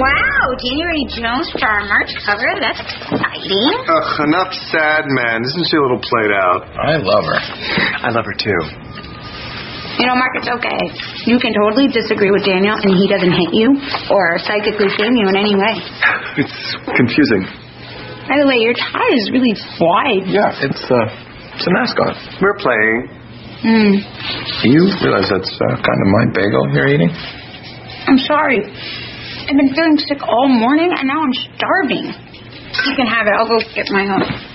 Wow, January Jones for our March cover. That's exciting. Ugh, enough sad, man. Isn't she a little played out? I love her. I love her, too. You know, Mark, it's okay. You can totally disagree with Daniel, and he doesn't hate you or psychically shame you in any way. It's confusing. By the way, your tie is really wide. Yeah, it's a mascot. We're playing. You realize that's kind of my bagel you're eating? I'm sorry. I've been feeling sick all morning, and now I'm starving. You can have it. I'll go get my own.